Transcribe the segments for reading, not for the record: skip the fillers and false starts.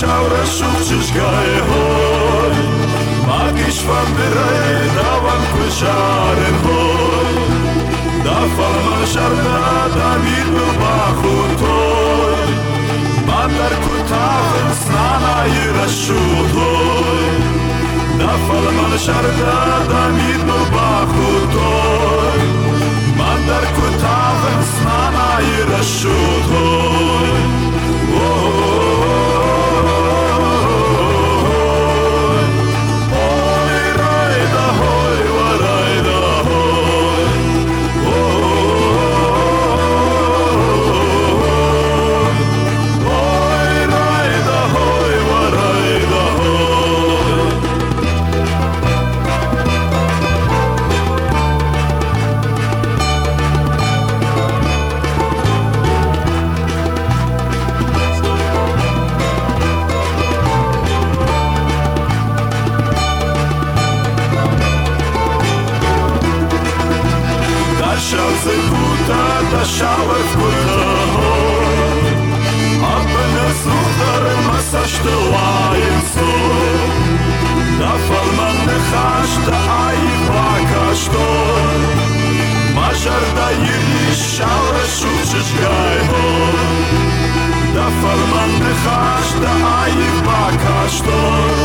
შავრა შუქჩიშგაე ჰოი მაგიშ ვამდერაე დავან ქუშარენ ჰოი დაფალმა შარდა და მიდო ბახუთოი მანდარ ქუთავენ სნანა ირაშუთოი დაფალმა შარდა და მიდო ბახუთოი მანდარ ქუთავენ სნანა ირაშუთოი Shower for the home Abna suhdar masashta layin so Dafal man nekhashta ay vakashto Majar da yiri shower shukshishgay ho Dafal man nekhashta ay vakashto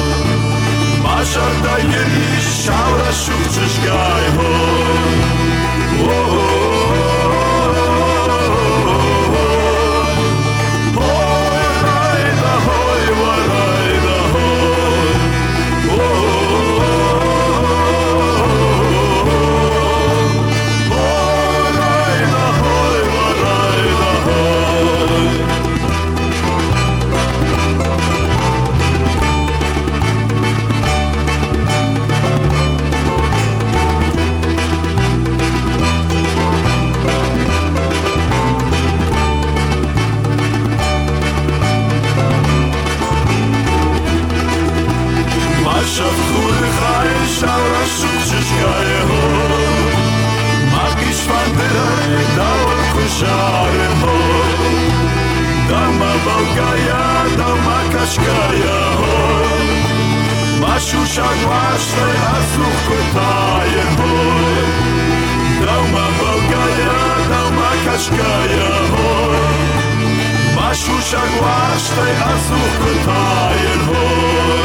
Majar da yiri shower shukshishgay ho Shagwash, they ask for